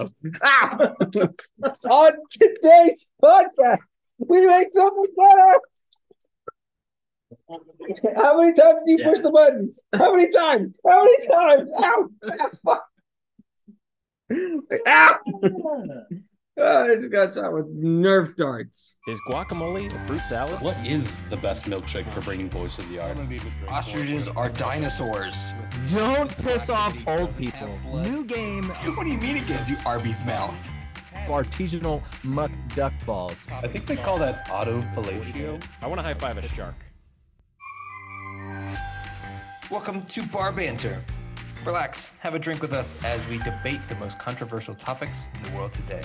Ow! On today's podcast, we make something better. How many times do you push the button? How many times? How many times? Ow! Ow! I just got shot with Nerf darts. Is guacamole a fruit salad? What is the best milkshake for bringing boys to the yard? Ostriches are dinosaurs. Don't piss off old people. New game. What do you mean it gives you Arby's mouth? Artisanal muck duck balls. I think they call that autofellatio. I want to high five a shark. Welcome to Bar Banter. Relax, have a drink with us as we debate the most controversial topics in the world today.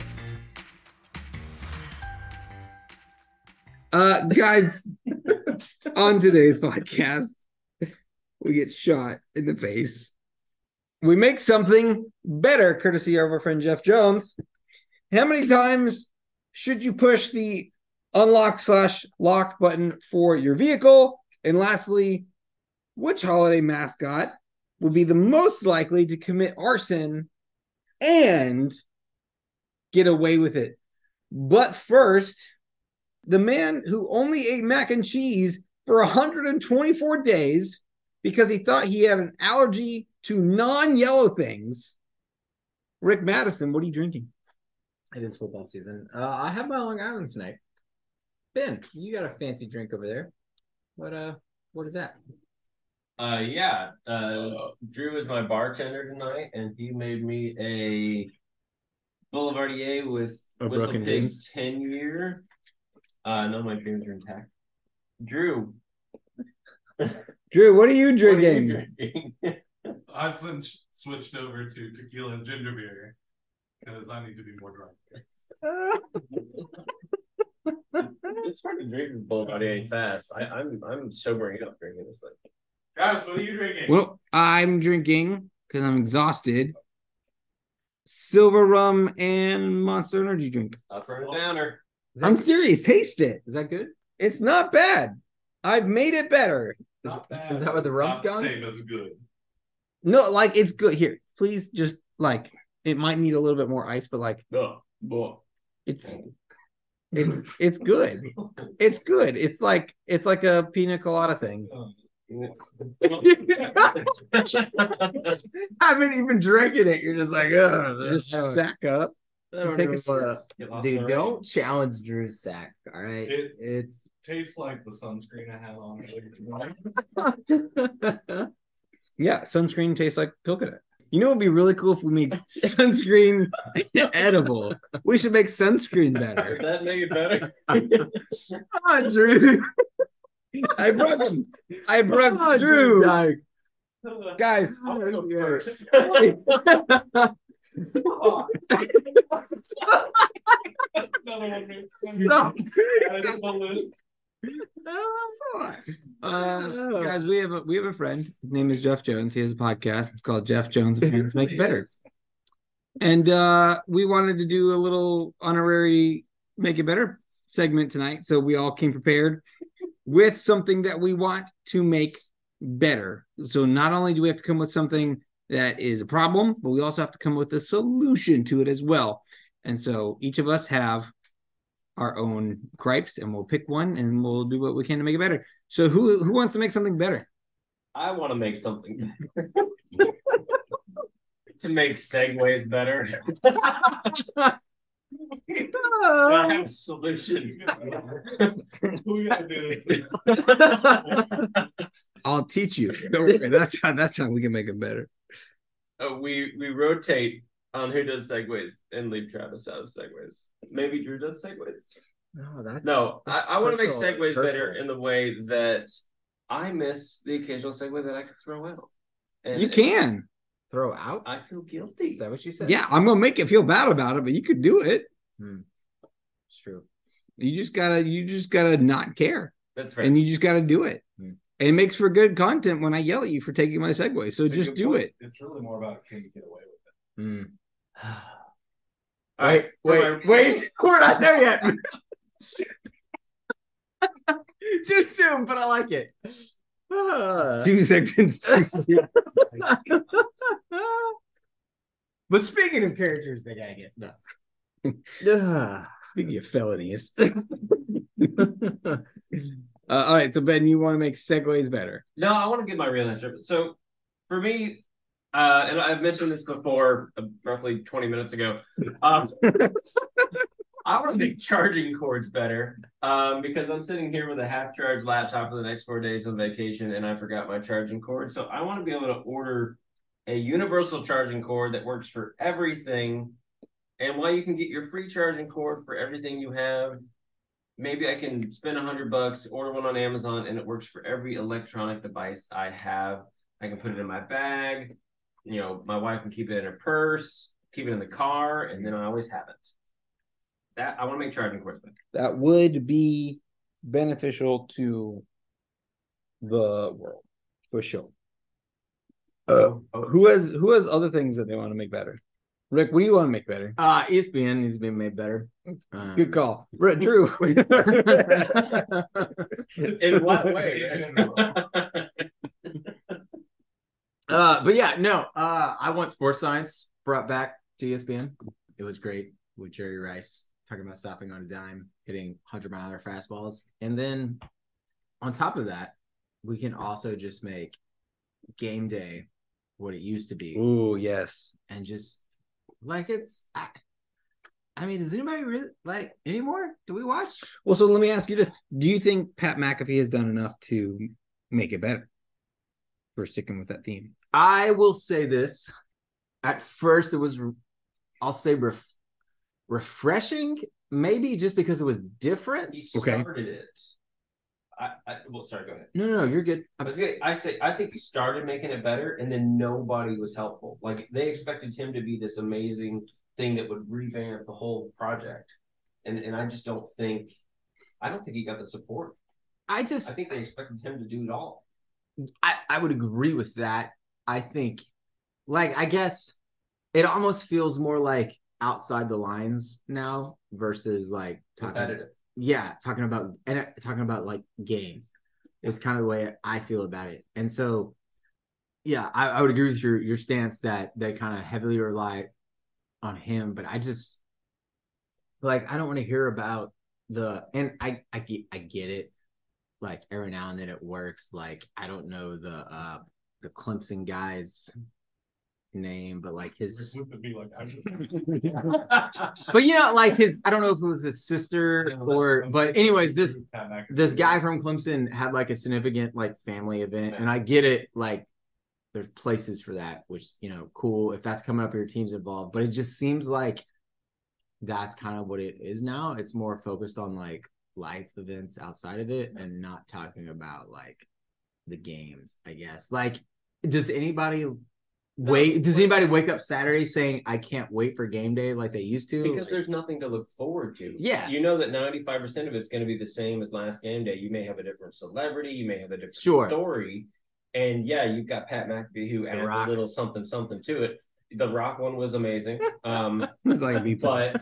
Guys, on today's podcast, we get shot in the face. We make something better, courtesy of our friend Jeff Jones. How many times should you push the unlock/lock button for your vehicle? And lastly, which holiday mascot would be the most likely to commit arson and get away with it? But first, the man who only ate mac and cheese for 124 days because he thought he had an allergy to non-yellow things. Rick Madison, what are you drinking? It is football season. I have my Long Island tonight. Ben, you got a fancy drink over there. What is that? Drew is my bartender tonight, and he made me a Boulevardier with Broken Pig Dreams? 10-year. No, my dreams are intact. Drew, Drew, what are you what are drinking? you drinking? I've since switched over to tequila and ginger beer because I need to be more drunk. It's hard to drink with Boulevardier fast. I'm sobering up drinking this thing. Travis, what are you drinking? Well, I'm drinking, because I'm exhausted, Silver Rum and Monster Energy drink. Upper and downer. I'm serious. Taste it. Is that good? It's not bad. I've made it better. Not bad. Is that what the rum's Not going? the same as good. No, like, it's good. Here, please just, like, it might need a little bit more ice, but, like, it's good. It's good. It's like a pina colada thing. I haven't even drinking it. You're just like, just stack up. Take a sip. Dude, don't challenge Drew's sack, all right? It's Tastes like the sunscreen I had on. Yeah, sunscreen tastes like coconut. You know what would be really cool if we made sunscreen edible? We should make sunscreen better. That made it better. Oh, Drew. I brought Drew. Guys. I'm gonna go first. Another one. Stop. Oh. Guys, we have a friend. His name is Jeff Jones. He has a podcast. It's called Jeff Jones and Friends Make It Better. And we wanted to do a little honorary Make It Better segment tonight. So we all came prepared with something that we want to make better. So not only do we have to come with something that is a problem, but we also have to come with a solution to it as well. And so each of us have our own gripes, and we'll pick one and we'll do what we can to make it better. So who wants to make something better? I want to make something better. To make segues better. I have a solution. Who we gonna do this? I'll teach you. Don't worry. That's how we can make it better. We rotate on who does segues and leave Travis out of segues. Maybe Drew does segues. No, I want to make personal- segues better personal. in the way that I miss the occasional segue that I can throw out. And You can. Throw out? I feel Is guilty. that what you said? Yeah, I'm gonna make it feel bad about it, but you could do it. It's true. You just gotta not care, That's fair. and you just gotta do it. Hmm. And it makes for good content when I yell at you for taking my segue. So It's a just good do point. it. It's really more about can you get away with it. All right, Wait. We're not there yet. Too soon, but I like it. 2 seconds too soon. But speaking of characters, they gotta get done. Speaking of felonies. All right, so Ben, you want to make segues better? No, I want to give my real answer. So for me, and I've mentioned this before, roughly 20 minutes ago. I want to make charging cords better because I'm sitting here with a half-charged laptop for the next 4 days on vacation, and I forgot my charging cord. So I want to be able to order a universal charging cord that works for everything. And while you can get your free charging cord for everything you have, maybe I can spend $100, order one on Amazon, and it works for every electronic device I have. I can put it in my bag. You know, my wife can keep it in her purse, keep it in the car, and then I always have it. That I want to make charging cords better. That would be beneficial to the world for sure. Who has other things that they want to make better? Rick, what do you want to make better? ESPN needs to be made better. Good call. Drew. In what way? But yeah, no, I want sports science brought back to ESPN. It was great with Jerry Rice talking about stopping on a dime, hitting 100-mile-an-hour fastballs. And then on top of that, we can also just make game day what it used to be. Ooh, yes. And just like I mean, does anybody really like anymore? Do we watch? Well, so let me ask you this. Do you think Pat McAfee has done enough to make it better for sticking with that theme? I will say this. At first, it was, I'll say refreshing, maybe just because it was different. He started it. Well, sorry, go ahead. No, you're good. I think he started making it better, and then nobody was helpful. Like they expected him to be this amazing thing that would revamp the whole project, and I just don't think he got the support. I think they expected him to do it all. I would agree with that. I think, like, I guess it almost feels more like outside the lines now versus like competitive. Talking about like games is kind of the way I feel about it. And so, yeah, I would agree with your stance that they kind of heavily rely on him, but I just like, I don't want to hear about and I get it. Like every now and then it works. Like, I don't know the Clemson guy's name, but like his would be like but you know, like his, I don't know if it was his sister but anyways, this guy from Clemson had like a significant like family event, and I get it, like there's places for that, which, you know, cool if that's coming up, your team's involved, but it just seems like that's kind of what it is now. It's more focused on like life events outside of it and not talking about like the games, I guess. Like, does anybody wake up Saturday saying I can't wait for game day like they used to? Because there's nothing to look forward to. Yeah. You know that 95% of it's going to be the same as last game day. You may have a different celebrity, you may have a different story. And yeah, you've got Pat McAfee who adds a little something to it. The Rock one was amazing. It was like a B+. But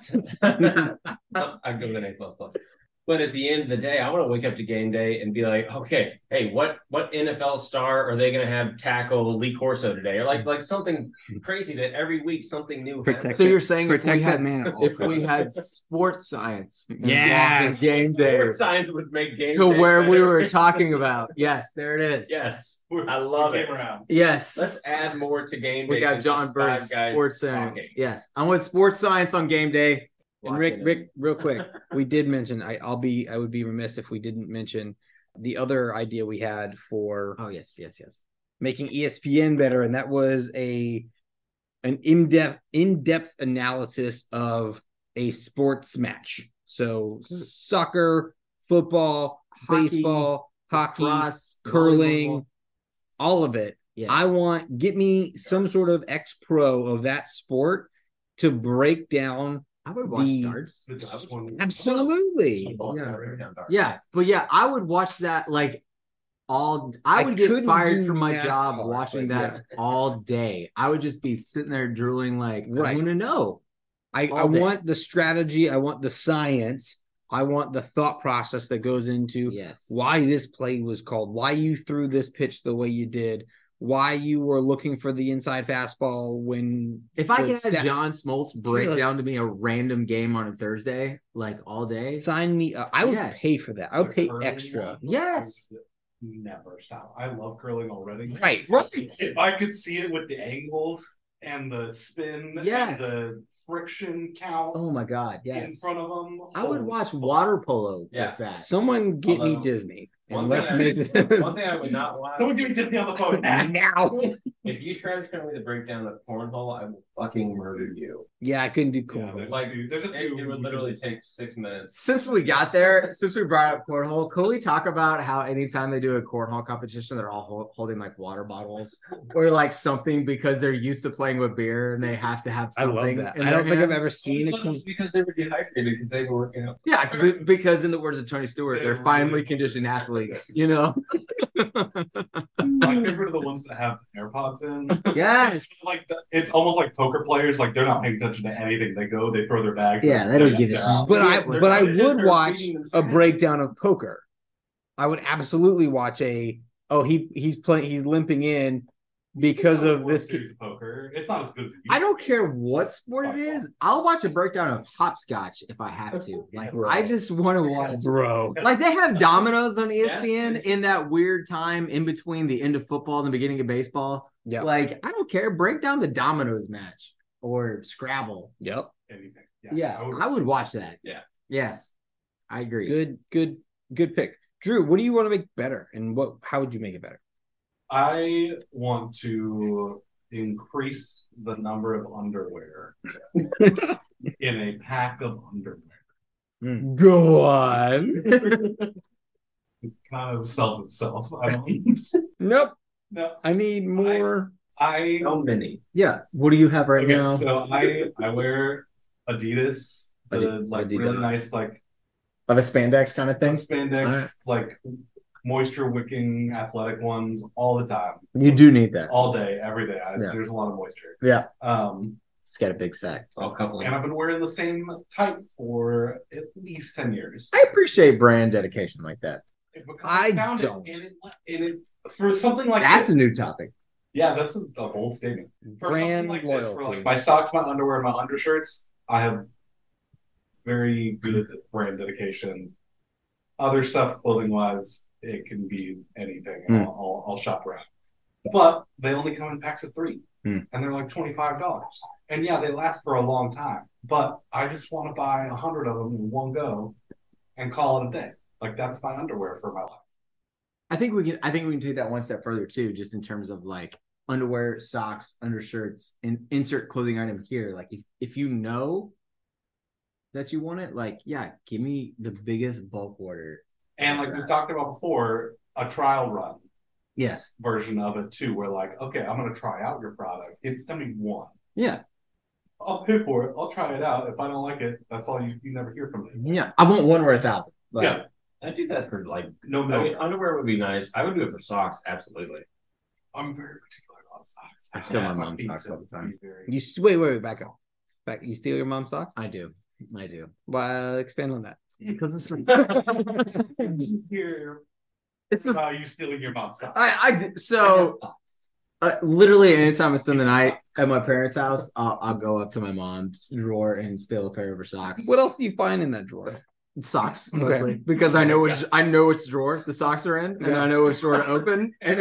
I'd go with an A++. But at the end of the day, I want to wake up to game day and be like, okay, hey, what NFL star are they going to have tackle Lee Corso today? Or like something crazy that every week something new happens. So you're saying if we had sports science, game day, sports science would make game to day where better. we were talking about. Yes, there it is. Yes, I love it. Yes, let's add more to game day. We got John Burns, sports science. Yes, I want sports science on game day. And Rick, real quick, we did mention I would be remiss if we didn't mention the other idea we had for yes making ESPN better, and that was an in-depth analysis of a sports match. So soccer, football, baseball, hockey, curling, volleyball, all of it. Yes. Get me some sort of ex-pro of that sport to break down. I would watch darts. Absolutely. Yeah, but yeah, I would watch that like all. I would get fired from my job watching that all day. I would just be sitting there drooling like, I want to know. I want the strategy. I want the science. I want the thought process that goes into why this play was called, why you threw this pitch the way you did, why you were looking for the inside fastball when If I the could have stat- John Smoltz break down to me a random game on a Thursday, like all day. sign me up. I would Yes. pay for that. I would pay Curling extra. one, Yes. I would never stop. I love curling already. Right. If I could see it with the angles and the spin Yes. and the friction count Oh my God, in yes. front of them, I would watch water polo Yeah. with that. Someone get me Although, Disney and One let's thing make I- this One thing I would not watch. Someone give me Disney on the phone now. If you try to show me the breakdown of cornhole, I will fucking murder you. Yeah, I couldn't do Yeah, cornhole. there's a few. It would literally take 6 minutes. Since we got there, since we brought up cornhole, could we talk about how anytime they do a cornhole competition, they're all holding like water bottles or like something because they're used to playing with beer and they have to have I love something. that. in I their don't think I've hand? ever seen it. It's because they were dehydrated because they were working out. Yeah, because in the words of Tony Stewart, they're finely conditioned athletes, you know? My favorite are the ones that have AirPods in. Yes. Like it's almost like poker players. Like they're not paying attention to anything. They go, they throw their bags. Yeah, they don't give a they're out. But I They're but I just- would they're watch feeding a themselves. breakdown of poker. I would absolutely watch he's playing he's limping in because It's not of a World this. Series of poker. It's not as good as it used I don't care what sport it is. I'll watch a breakdown of hopscotch if I have to. Like, Bro. I just want to watch. Bro. Like they have dominoes on ESPN in that weird time in between the end of football and the beginning of baseball. Yep. Like I don't care. Break down the dominoes match or Scrabble. Yep. anything. Yeah, I would watch that. Yeah. Yes, I agree. Good pick. Drew, what do you want to make better? And how would you make it better? I want to increase the number of underwear in a pack of underwear. Go on. It kind of sells itself. I don't. Nope. No, I need more. I So many. Yeah. What do you have right okay. now? So I wear Adidas, the like Adidas. really nice like Of a spandex kind of thing. spandex, Alright. like moisture wicking athletic ones all the time, You do need that. all day, every day. Yeah. There's a lot of moisture. Yeah. Um, It's got a big sack. All coupling. and I've been wearing the same type for at least 10 years. I appreciate brand dedication like that. Because I found don't. It, and it for something like That's this, a new topic. Yeah, that's a bold statement. For Brand something like this, for loyalty. like my socks, my underwear, my undershirts, I have very good brand dedication. Other stuff, clothing wise, it can be anything. Hmm. I'll shop around. But they only come in packs of 3, Hmm. and they're like $25. And yeah, they last for a long time. But I just want to buy 100 of them in one go and call it a day. Like that's my underwear for my life. I think we can take that one step further too, just in terms of like underwear, socks, undershirts, and insert clothing item here. Like if you know that you want it, like yeah, give me the biggest bulk order. And like we talked about before, a trial run Yes. version of it too, where like, okay, I'm gonna try out your product. Send me one. Yeah. I'll pay for it. I'll try it out. If I don't like it, that's all you never hear from me. Yeah. I want one or 1,000. Like, Yeah. I do that for like. No, I no. mean, underwear would be nice. I would do it for socks, absolutely. I'm very particular about socks. I steal my My mom's feet socks all the time. be very- You wait, back up. You steal your mom's socks? I do. Well, expand on that. Because it's Hear it's just about you stealing your mom's socks. so literally anytime I spend the night at my parents' house, I'll go up to my mom's drawer and steal a pair of her socks. What else do you find in that drawer? Socks Okay. mostly because I know which drawer the socks are in, and Yeah. I know which drawer to open, and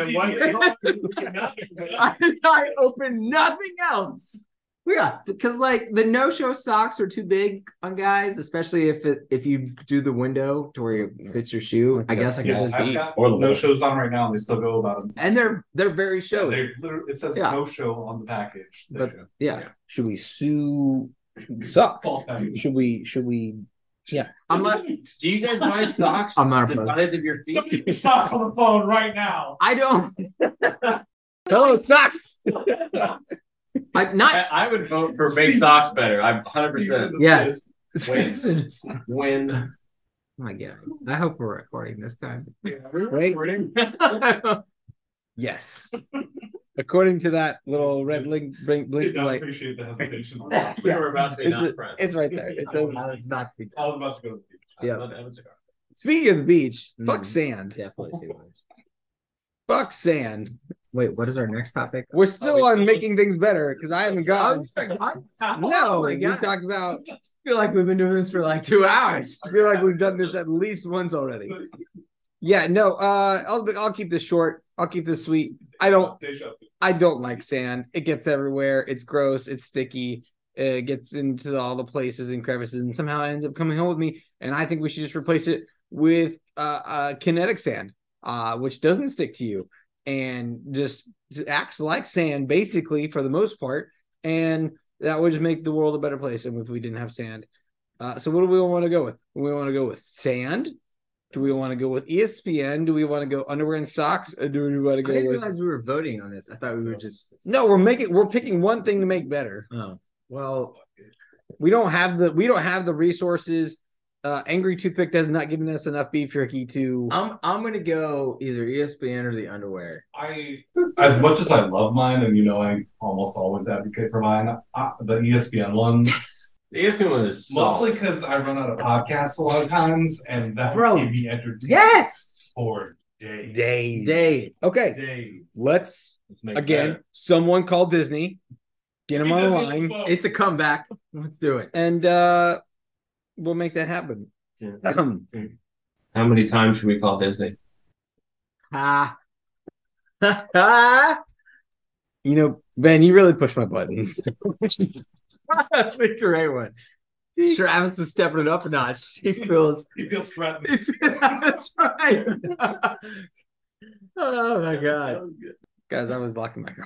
I open nothing else. Yeah, because like the no-show socks are too big on guys, especially if you do the window to where it fits your shoe. I guess I Yeah, could I've got Or the no shows on right now, and they still go about them. and they're very showy. They're literally, it says Yeah. no show on the package. They But- show. Yeah, Should we sue socks? Fall package. Should we? Yeah. I'm not. Do you guys buy socks? I'm not the opposed. size of your feet? Somebody get socks on the phone right now. I don't. Hello, socks. I would vote for make socks better. I'm 100%. Yes. Win. Win. Oh my God. I hope we're recording this time. Right. Yes. According to that little red blink Did not light, appreciate the hesitation. We were about to be not friends. it's right there. It says. I was not. I was about to go to the beach. Yeah. Speaking of the beach, fuck Mhm. sand. Definitely see what Fuck sand. Wait, what is our next topic? We're still on making things better because I haven't gone. Oh No, my we God. talked about. I feel like we've been doing this for like 2 hours. I feel like we've done this at least once already. Yeah, no. I'll keep this short. I'll keep this sweet. I don't like sand. It gets everywhere. It's gross. It's sticky. It gets into all the places and crevices, and somehow it ends up coming home with me. And I think we should just replace it with kinetic sand, which doesn't stick to you and just acts like sand, basically, for the most part. And that would just make the world a better place if we didn't have sand. So what do we want to go with? Do we want to go with sand? Do we want to go with ESPN? Do we want to go underwear and socks? Or do we want to I go didn't with... realize we were voting on this. I thought we were just. No, we're picking one thing to make better. Oh, well, We don't have the resources. Angry Toothpick has not given us enough beef jerky to. I'm gonna go either ESPN or the underwear. As much as I love mine, and I almost always advocate for mine, the ESPN one. The ESPN one is Mostly because I run out of podcasts a lot of times, and that Bro. would keep me entertained Yes. for days. Dave. Okay, Days. let's make again. better. Someone call Disney, get them on the line, It's a comeback. Let's do it. and we'll make that happen. How many times should we call Disney? Ha. Ben, you really push my buttons. That's a great one. Travis is stepping it up a notch. He feels. He feels threatened. That's right. Oh my God. Guys, I was locking my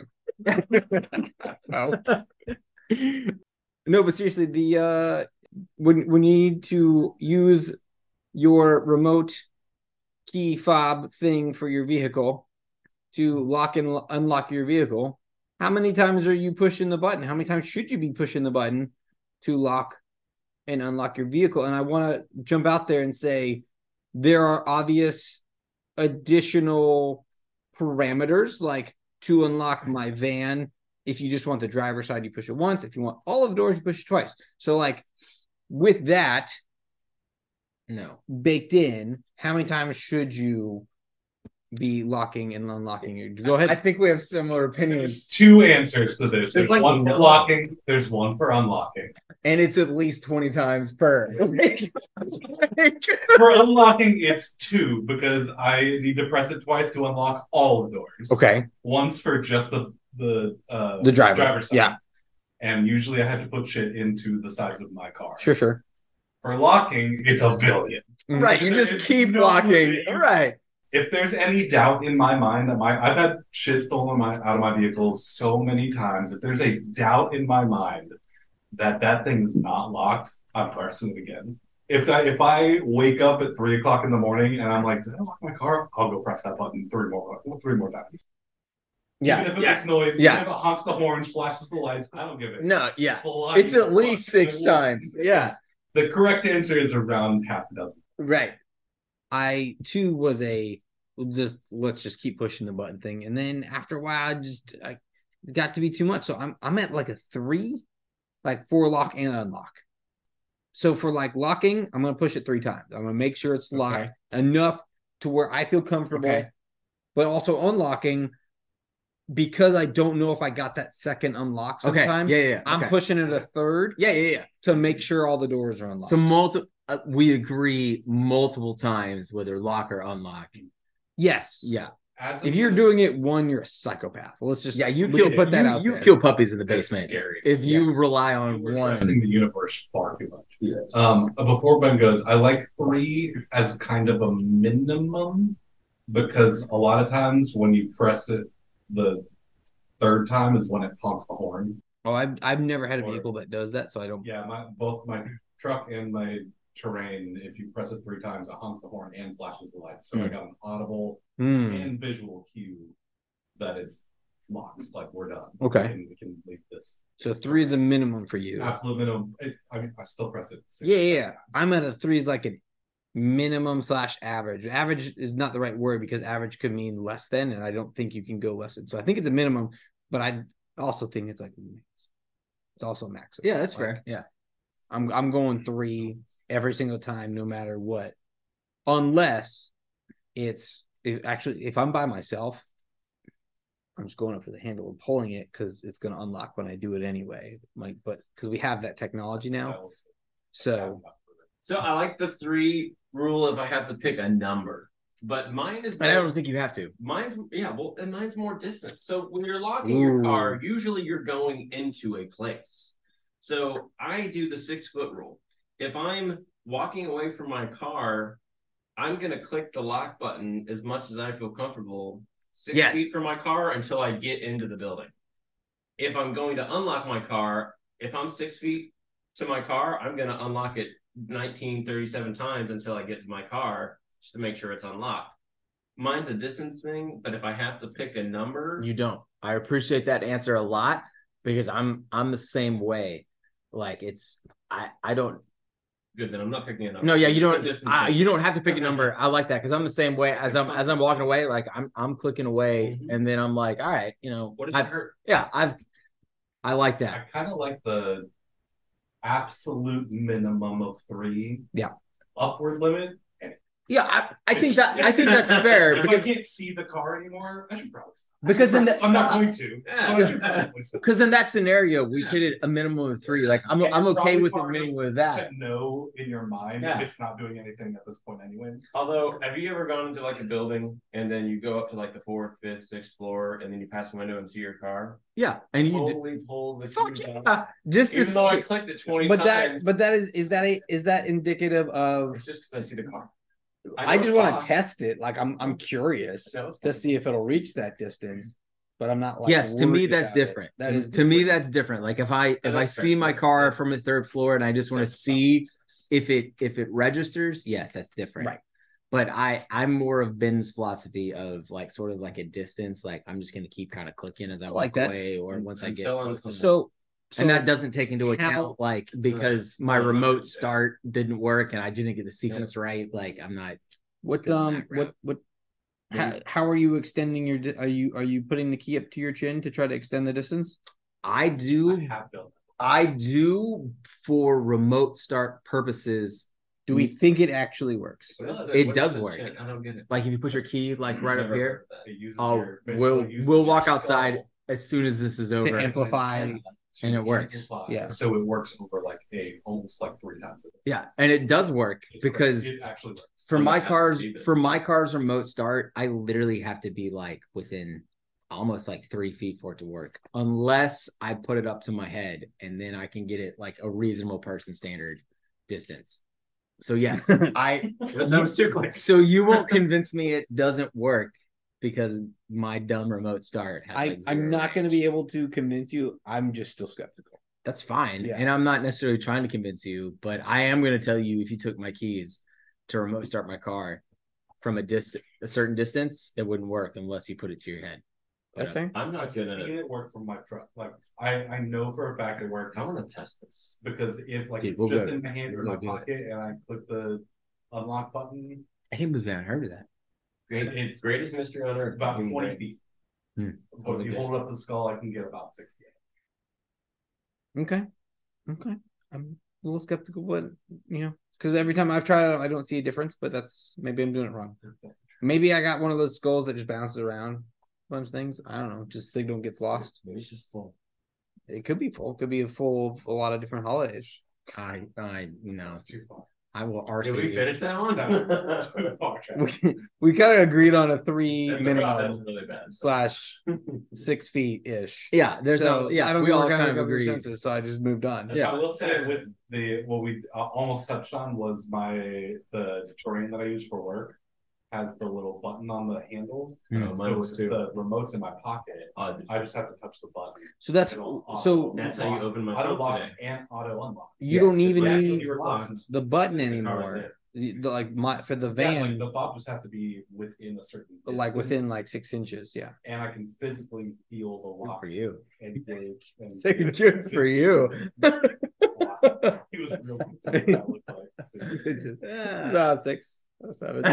car. No, but seriously, the when you need to use your remote key fob thing for your vehicle to lock and unlock your vehicle, how many times are you pushing the button? How many times should you be pushing the button to lock and unlock your vehicle? And I want to jump out there and say there are obvious additional parameters, like to unlock my van. If you just want the driver's side, you push it once. If you want all of the doors, you push it twice. So, like, with that baked in, how many times should you be locking and unlocking your? Go ahead. I think we have similar There's opinions, two answers to this. There's like one for no- locking. There's one for unlocking. and it's at least 20 times per. For unlocking, it's 2 because I need to press it twice to unlock all the doors. Okay. Once for just the driver's side. Yeah. And usually I have to put shit into the sides of my car. Sure. For locking, it's a billion. Right. You just It's keep no locking. way. Right. If there's any doubt in my mind that I've had shit stolen out of my vehicles so many times. If there's a doubt in my mind that thing's not locked, I'm pressing it again. If I wake up at 3:00 in the morning and I'm like, did I lock my car? I'll go press that button three more times. Yeah. Even if it makes noise, Yeah. even if it honks the horn, flashes the lights, I don't give it. No, yeah. Flies It's at the least fuck. 6 times. Yeah. The correct answer is around half a dozen. Right. I too was let's just keep pushing the button thing, and then after a while, it got to be too much. So I'm at like a 3, like for lock and unlock. So for like locking, I'm gonna push it 3 times. I'm gonna make sure it's locked enough to where I feel comfortable. Okay. But also unlocking, because I don't know if I got that second unlock sometimes. Yeah. I'm okay. pushing it a 3rd Yeah. to make sure all the doors are unlocked. So we agree multiple times whether lock or unlock. Yes. Yeah. If you're doing it one, you're a psychopath. Let's just You we can put that out you there. kill puppies in the That's basement scary. if you rely on We're one. trusting the universe far too much. Yes. Before Ben goes, I like 3 as kind of a minimum because a lot of times when you press it the 3rd time is when it honks the horn. Oh, I've never had a vehicle that does that, so I don't. Yeah, both my truck and my Terrain, if you press it 3 times, it honks the horn and flashes the lights. So I got an audible and visual cue that it's locked. Like we're done. Okay. We can leave this. So 3 is a minimum for you. Absolute minimum. I still press it. 6 Yeah. times. I'm at a 3 is like a minimum / average. Average is not the right word because average could mean less than, and I don't think you can go less than. So I think it's a minimum, but I also think it's like it's also max. Yeah, that's Like, fair. Yeah. I'm going 3 every single time, no matter what, unless if I'm by myself, I'm just going up to the handle and pulling it because it's going to unlock when I do it anyway. But because we have that technology now, so I like the 3 rule if I have to pick a number, but mine is. I don't think you have to. Mine's and mine's more distance. So when you're locking your car, usually you're going into a place. So I do the 6-foot rule. If I'm walking away from my car, I'm going to click the lock button as much as I feel comfortable 6 feet from my car until I get into the building. If I'm going to unlock my car, if I'm 6 feet to my car, I'm going to unlock it 37 times until I get to my car just to make sure it's unlocked. Mine's a distance thing, but if I have to pick a number, you don't. I appreciate that answer a lot because I'm the same way. Like I don't. Good, then I'm not picking a number. No, yeah, you don't. You don't have to pick a number. I like that because I'm the same way. As I'm walking away, like I'm clicking away, and then I'm like, all right, what does it hurt? Yeah, I like that. I kind of like the absolute minimum of 3. Yeah. Upward limit. Yeah, I think that's fair if because I can't see the car anymore, I should probably. Because then I'm not going to. Because in that scenario, we hit it a minimum of 3. Like I'm okay with a minimum of that. To know in your mind if it's not doing anything at this point, anyways. Although, have you ever gone into like a building and then you go up to like the 4th, 5th, 6th floor, and then you pass the window and see your car? Yeah, and you totally pull the fuck yeah. Just even though I clicked it 20 times. But is that indicative of? It's just because I see the car. I just want to test it. Like I'm curious to see if it'll reach that distance, but I'm not like. Yes, to me that's different. That is to me that's different. Like if I see my car from the 3rd floor and I just want to see if it registers, yes, that's different. Right. But I'm more of Ben's philosophy of like sort of like a distance. Like I'm just going to keep kind of clicking as I walk away, or once I get close. So that doesn't take into account like because my remote start didn't work and I didn't get the sequence right. Like I'm not. How are you extending your? Are you putting the key up to your chin to try to extend the distance? I do for remote start purposes. Do we think it actually works? It does work. I don't get it. Like if you put your key like right up here, we'll walk outside as soon as this is over. To amplify. And it works. Yeah. So it works over like almost like 3 times. Yeah. And it does work because it actually works. For my car's remote start, I literally have to be like within almost like 3 feet for it to work, unless I put it up to my head and then I can get it like a reasonable person standard distance. So yes, those 2 clicks. So you won't convince me it doesn't work. Because my dumb remote start has I'm not going to be able to convince you. I'm just still skeptical. That's fine. Yeah. And I'm not necessarily trying to convince you, but I am going to tell you if you took my keys to remote start my car from a certain distance, it wouldn't work unless you put it to your head. That's fair. I'm not good at it work from my truck. Like I know for a fact it works. I want to test this because if like it's just in my hand or my pocket and I click the unlock button. I can't believe I haven't heard of that. Greatest mystery on earth. About 20 feet. If you hold up the skull, I can get about 6 feet. Okay. I'm a little skeptical, but because every time I've tried it, I don't see a difference. But maybe I'm doing it wrong. Maybe I got one of those skulls that just bounces around a bunch of things. I don't know. Just signal gets lost. Maybe it's just full. It could be full. It could be full of a lot of different holidays. I know. It's too far. I will argue. Did we finish that one? That was too far. We kind of agreed on a 3 minimum really bad. / 6 feet ish. Yeah, there's I don't we all kind of agree. Consensus, so I just moved on. Yeah, I will say with what we almost touched on was the terrain that I use for work has the little button on the handle. Mine was too. The remote's in my pocket. I just have to touch the button. So that's that's how you open my phone lock today. and auto unlock. You don't even need locked, the button anymore. For the van, the fob just has to be within a certain distance, like within like 6 inches. Yeah, and I can physically feel the lock for you. Engage. Good for you. He was real confused what that looked like. 6 inches. Yeah. About 6 or 7.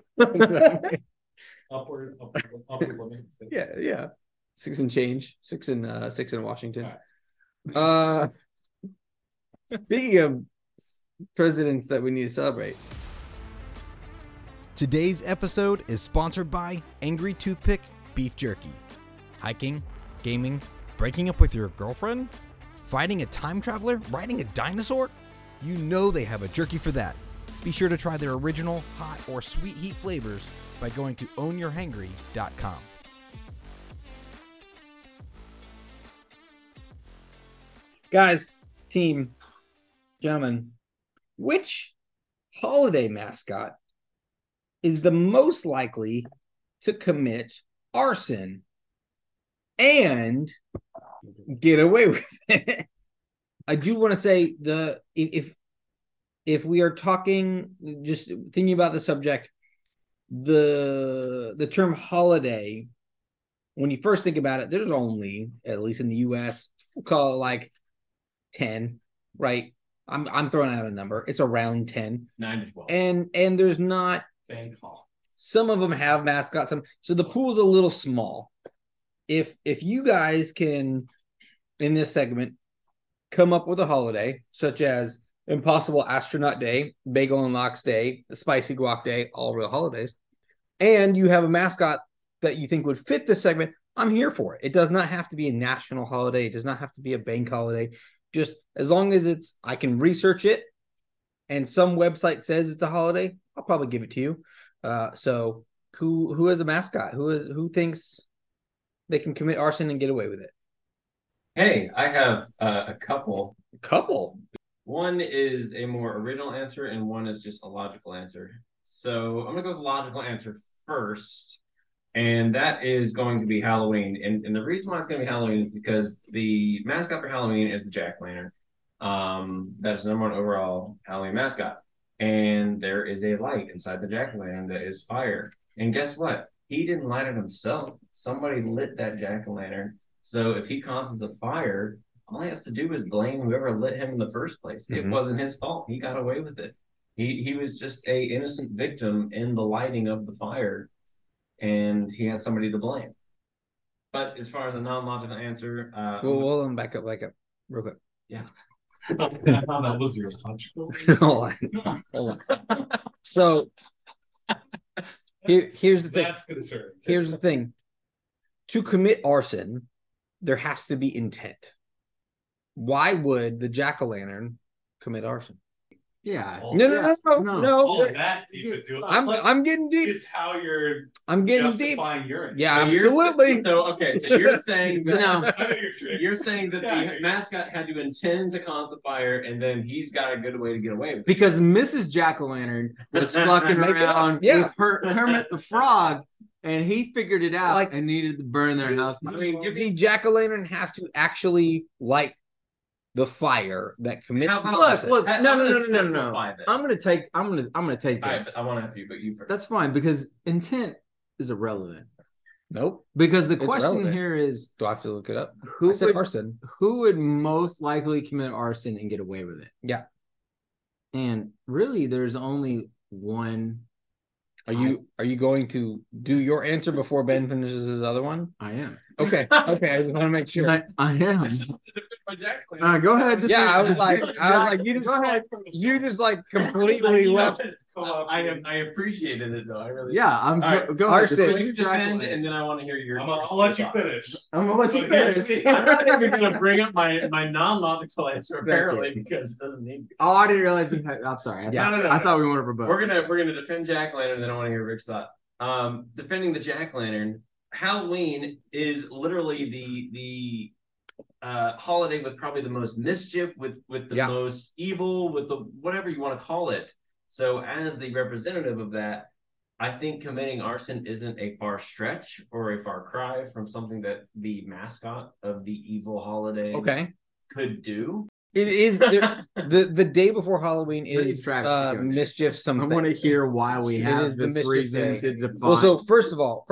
upward limit. 6. Yeah. 6 and change. 6 in Washington. Right. Speaking of presidents that we need to celebrate. Today's episode is sponsored by Angry Toothpick Beef Jerky. Hiking, gaming, breaking up with your girlfriend, fighting a time traveler, riding a dinosaur? You know they have a jerky for that. Be sure to try their original, hot, or sweet heat flavors by going to ownyourhangry.com. Guys, team, gentlemen, which holiday mascot is the most likely to commit arson and get away with it? I do want to say if we are talking, just thinking about the subject, the term holiday, when you first think about it, there's only, at least in the US, we'll call it like 10, right? I'm throwing out a number. It's around 10. 9 to 12. And there's not, some of them have mascots, so the pool's a little small. If you guys can, in this segment, come up with a holiday such as Impossible Astronaut Day, Bagel and Lox Day, Spicy Guac Day, all real holidays, and you have a mascot that you think would fit this segment, I'm here for it. It does not have to be a national holiday. It does not have to be a bank holiday. Just as long as I can research it and some website says it's a holiday, I'll probably give it to you. So who has a mascot? Who thinks they can commit arson and get away with it? Hey, I have a couple. Couple? One is a more original answer, and one is just a logical answer. So I'm going to go with the logical answer first, and that is going to be Halloween. And the reason why it's going to be Halloween is because the mascot for Halloween is the jack-o'-lantern. That's the number one overall Halloween mascot. And there is a light inside the jack-o'-lantern that is fire. And guess what? He didn't light it himself. Somebody lit that jack-o'-lantern. So if he causes a fire, all he has to do is blame whoever lit him in the first place. Mm-hmm. It wasn't his fault. He got away with it. He was just a innocent victim in the lighting of the fire, and he had somebody to blame. But as far as a non-logical answer, hold on, back up, real quick. Yeah. That was your logical. Hold on. So here's the thing. That's concerning. Here's the thing. To commit arson, there has to be intent. Why would the jack-o'-lantern commit arson? Yeah. No. That deep into it. I'm getting deep. It's how you're. I'm getting deep. Your Yeah, so absolutely. So you're saying that you're saying that the mascot had to intend to cause the fire, and then he's got a good way to get away with it. Because Mrs. Jack-o'-lantern was fucking around with Kermit the Frog, and he figured it out and needed to burn their house. I mean, the jack-o'-lantern has to actually light the fire that commits. Look. No. I'm gonna take this. Right, I want to have you, but you first. That's fine because intent is irrelevant. Nope. Because the question here is, do I have to look it up? Arson. Who would most likely commit arson and get away with it? Yeah. And really, there's only one. Are you going to do your answer before Ben finishes his other one? I am. Okay. I just want to make sure. I am. Go ahead. Yeah, I was like, you just like completely left. I appreciated it though. I really. Yeah, go ahead. You defend, and then I want to hear your. I'll let you finish. I'm gonna let you finish. I'm not even going to bring up my non-logical answer apparently because it doesn't need. Oh, I didn't realize you had. I'm sorry. No. I thought we wanted for both. We're gonna defend jack-o'-lantern, and then I want to hear Rick's thought. Defending the jack-o'-lantern. Halloween is literally the holiday with probably the most mischief, with the most evil, with the whatever you want to call it. So as the representative of that, I think committing arson isn't a far stretch or a far cry from something that the mascot of the evil holiday could do. It is the day before Halloween is mischief. Something. I want to hear why we have this reason to define. Well, so first of all,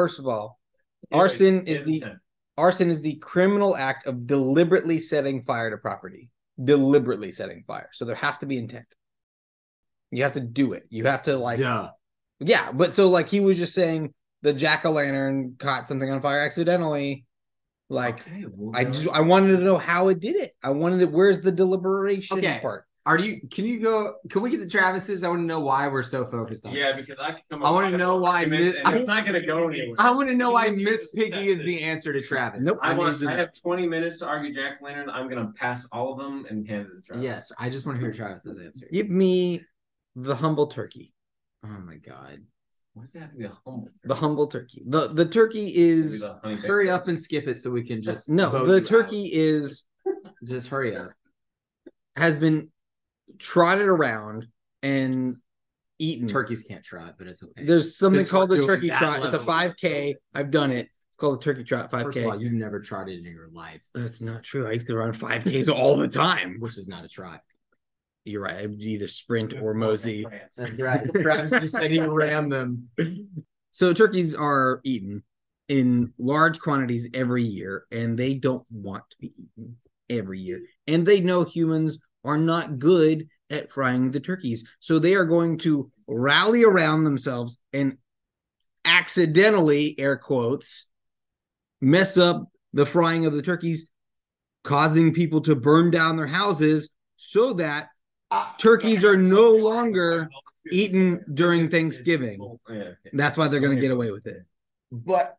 arson is the criminal act of deliberately setting fire to property. Deliberately setting fire. So there has to be intent. You have to do it. You have to yeah. But so he was just saying the jack-o'-lantern caught something on fire accidentally. I wanted to know how it did it. I wanted it. Where's the deliberation part? Can you go? Can we get the Travis's? I want to know why we're so focused on. Yeah, this. because I can come. I want to know why. It's not going to go anywhere. I want to know why Miss Piggy is the answer to Travis. Nope. I have 20 minutes to argue Jack Lantern. I'm going to pass all of them and hand it to Travis. Yes, I just want to hear Travis's answer. Give me the humble turkey. Oh my god. Why does it have to be a humble? The humble turkey. The turkey is Hurry up and skip it so we can just no. The turkey is just hurry up. Has been trotted around and eaten. Turkeys can't trot, but it's okay. There's something Since called we're the doing turkey that trot. It's a level. 5K. I've done it. It's called the turkey trot 5K. First of all, you've never trotted in your life. That's not true. I used to run 5Ks all the time. Which is not a trot. You're right. I would either sprint or mosey. Travis just said he ran them. So turkeys are eaten in large quantities every year, and they don't want to be eaten every year. And they know humans are not good at frying the turkeys. So they are going to rally around themselves and accidentally, air quotes, mess up the frying of the turkeys, causing people to burn down their houses so that turkeys are no longer eaten during Thanksgiving. That's why they're going to get away with it. But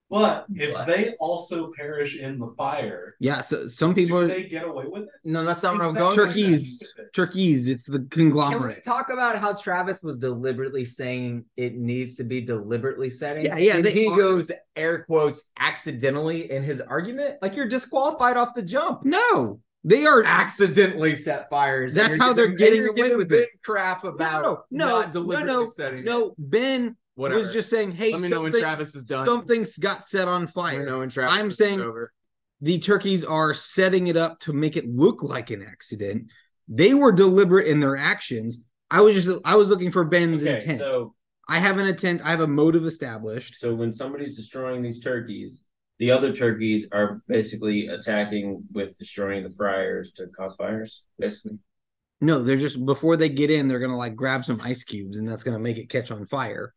if they also perish in the fire, yeah, so some people do they get away with it? No, that's not what I'm going. Turkeys, it's the Can we conglomerate. talk about how Travis was deliberately saying it needs to be deliberately setting? Yeah. And he goes air quotes accidentally in his argument. Like you're disqualified off the jump. No, they are Accidentally set fires. That's how they're getting away with it. Crap about not deliberately setting. No, Ben Whatever. was just saying, hey, Let me know when Travis is done. Something's got set on Let me fire. know when Travis I'm is saying over. the turkeys are setting it up to make it look like an accident. They were deliberate in their actions. I was looking for Ben's intent. So I have an intent. I have a motive established. So when somebody's destroying these turkeys, the other turkeys are basically attacking with destroying the fryers to cause fires, basically. No, they're just before they get in, they're gonna like grab some ice cubes, and that's gonna make it catch on fire.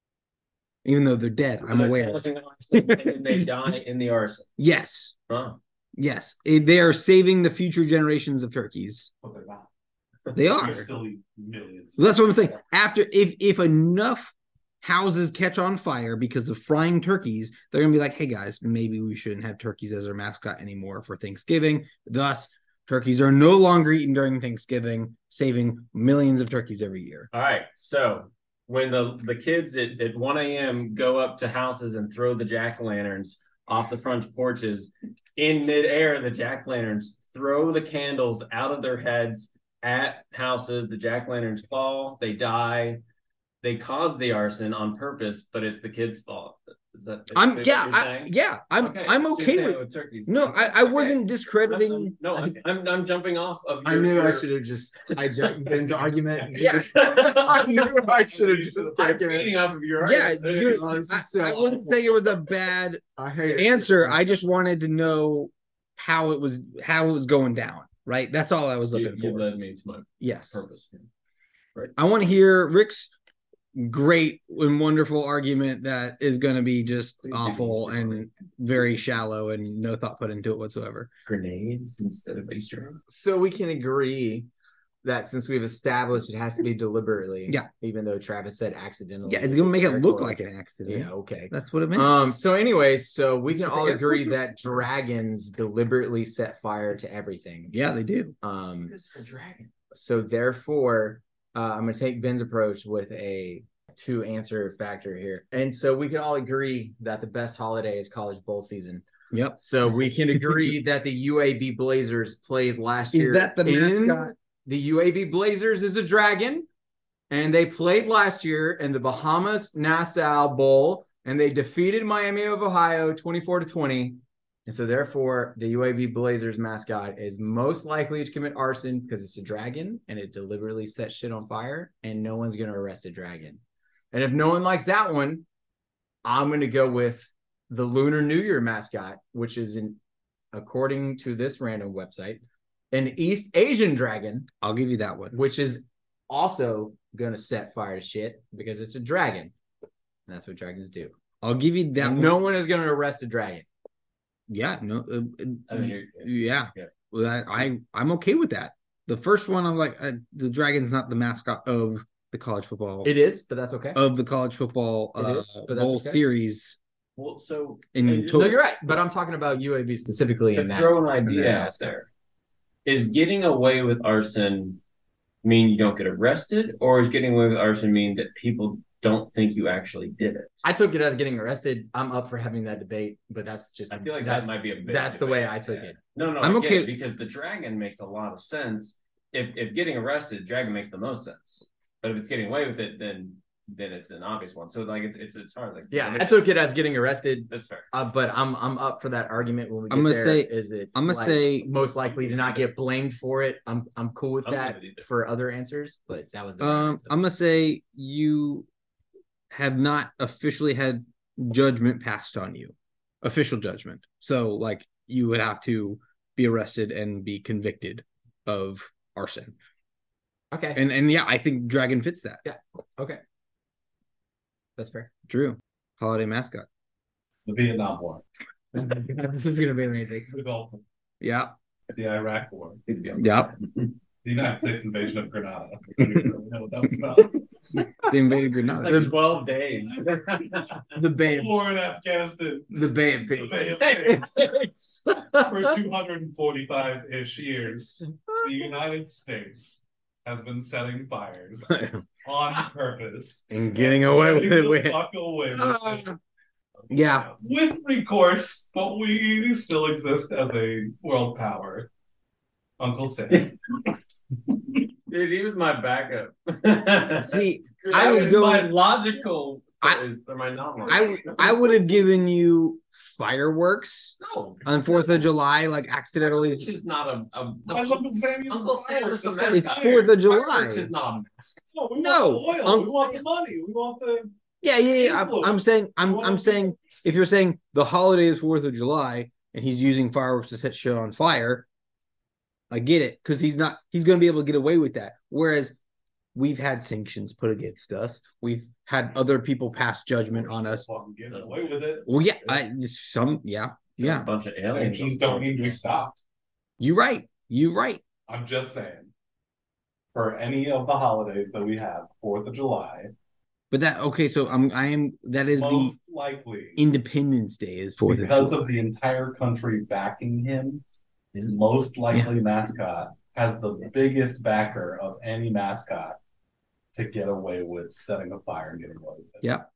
Even though they're dead, So I'm they're aware. causing arson, and then they die in the arson. Yes, Huh. yes, they are saving the future generations of turkeys. But they're not. They are. They're still millions. That's what I'm saying. After if enough houses catch on fire because of frying turkeys, they're gonna be like, hey guys, maybe we shouldn't have turkeys as our mascot anymore for Thanksgiving. Thus, turkeys are no longer eaten during Thanksgiving, saving millions of turkeys every year. All right. So when the kids at 1 a.m. go up to houses and throw the jack-o'-lanterns off the front porches, in midair, the jack-o'-lanterns throw the candles out of their heads at houses. The jack-o'-lanterns fall, they die. They caused the arson on purpose, but it's the kids' fault. Is that I'm what you're saying? I'm So okay you're saying with turkeys. no, I Okay. wasn't discrediting. I'm jumping off of. I knew I should have just hijacked Ben's argument. Yeah. I knew I should have just I'm taken it. feeding off of your Yeah, argument. I wasn't saying it was a bad I hate it. answer. I just wanted to know how it was going down. Right, that's all I was looking You for. led me to my Yes, purpose. I want to hear Rick's great and wonderful argument that is going to be just awful and very shallow and no thought put into it whatsoever. Grenades instead of Easter eggs. So we can agree that since we've established it has to be deliberately, Yeah. even though Travis said accidentally. Yeah, it's going to make it air look quotes. like an accident. Yeah, okay. That's what it meant. So anyways, so we can But the all air agree quotes are- that dragons deliberately set fire to everything. Yeah, they do. Dragon. So therefore, I'm going to take Ben's approach with a 2-answer factor here. And so we can all agree that the best holiday is college bowl season. Yep. So we can agree that the UAB Blazers played last year. Is that the mascot? The UAB Blazers is a dragon, and they played last year in the Bahamas Nassau Bowl, and they defeated Miami of Ohio 24-20. And so therefore, the UAB Blazers mascot is most likely to commit arson because it's a dragon and it deliberately sets shit on fire, and no one's going to arrest a dragon. And if no one likes that one, I'm going to go with the Lunar New Year mascot, which is, according to this random website, an East Asian dragon. I'll give you that one. Which is also going to set fire to shit because it's a dragon. And that's what dragons do. I'll give you that And one. no one is going to arrest a dragon. Yeah, no. I mean, yeah. yeah. Well, I'm okay with that. The first one, I'm like, the dragon's not the mascot of the college football. It is, but that's okay. Of the college football It is, but that's bowl okay. series. Well, so No, you're right, but I'm talking about UAB specifically to in that. throw an idea that out aspect. there. Is getting away with arson mean you don't get arrested, or is getting away with arson mean that people don't think you actually did it? I took it as getting arrested. I'm up for having that debate, but that's just I feel like that's, that might be a big that's the debate. way I took it. No, I'm I get okay it, because the dragon makes a lot of sense. If getting arrested, dragon makes the most sense. But if it's getting away with it, then it's an obvious one. So like it's hard. Like Yeah, I took it as getting arrested. That's fair. But I'm up for that argument when we get I'm gonna there. say- Is it? I'm gonna say- most likely to not get blamed for it. I'm cool with I don't that get it either. for other answers, but that was the I'm gonna say you have not officially had judgment passed on you, official judgment. So like you would have to be arrested and be convicted of arson. okay. And yeah, I think dragon fits that. Yeah. Okay. That's fair. Drew, holiday mascot. The Vietnam War, This is gonna be amazing. the Gulf, Yeah. the Iraq War, Yep. the United States invasion of Grenada. I don't even really know what that was about. They invaded Grenada. It's like 12 days. The Bay of War in Afghanistan the Bay of The Pigs. Bay of for 245-ish years. The United States has been setting fires on purpose. And getting away with Getting it. the fuck away with it. Yeah. With recourse, but we still exist as a world power. Uncle Sam. Dude, he was my backup. See, That I was my going. logical. Or my non I would have given you fireworks No. on 4th of July, like accidentally. This is not Why is Uncle Sam using Uncle Sam fireworks is the to set It's fires? 4th of July. Fireworks is not a mask. No, we No, want the oil. Uncle We want the money. We want the. Yeah. I'm saying, We want I'm the- saying, if you're saying the holiday is 4th of July and he's using fireworks to set shit on fire, I get it because he's going to be able to get away with that. Whereas we've had sanctions put against us, we've had other people pass judgment on us. Fucking getting away with it. Well, yeah, A bunch of aliens. Sanctions don't need to be stopped. You're right. I'm just saying. For any of the holidays that we have, 4th of July, But so that is most the likely Independence Day is 4th of because July. of the entire country backing him, his most likely mascot has the biggest backer of any mascot to get away with setting a fire and getting away with it. Yep.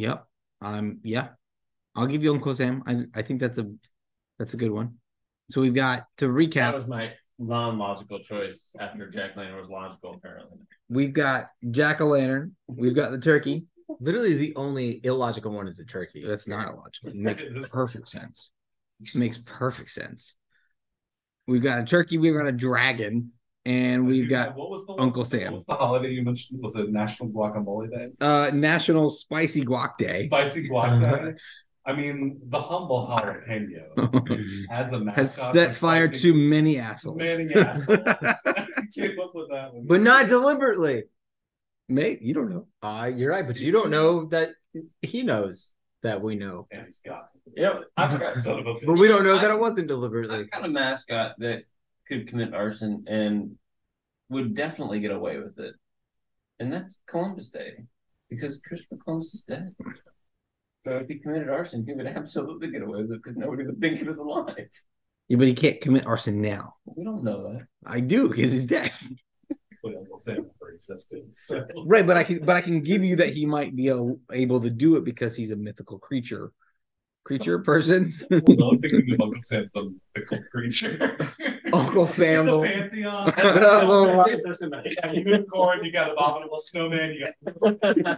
Yeah. I'll give you Uncle Sam. I think that's a good one. So we've got to That recap. was my non-logical choice after Jack Lantern was logical, apparently. We've got Jack-o'-lantern. We've got the turkey. Literally, the only illogical one is the turkey. That's not illogical. It makes perfect sense. It makes perfect sense. We've got a turkey. We've got a dragon, and we've got what was the Uncle Sam. What was the holiday you mentioned? Was it National Guacamole Day? National Spicy Guac Day. Spicy guac day. I mean, the humble jalapeno has a mascot Has set for fire spicy- to many assholes. many assholes. I came up with that one. But not deliberately. Mate, you don't know. You're right, but you don't know that he knows that we know. And he's got I've got son of a bitch. But we don't know that it wasn't deliberately. I've got a mascot that could commit arson and would definitely get away with it. And that's Columbus Day. Because Christopher Columbus is dead. So if he committed arson, he would absolutely get away with it because nobody would think he was alive. Yeah, but he can't commit arson now. We don't know that. I do because he's dead. Uncle Sam for existence. So. Right, but I can give you that he might be able to do it because he's a mythical creature person. No, I'm thinking of Uncle Sam, the mythical creature. Uncle Sam, the the- pantheon. the- You got a unicorn, you got abominable snowman, you got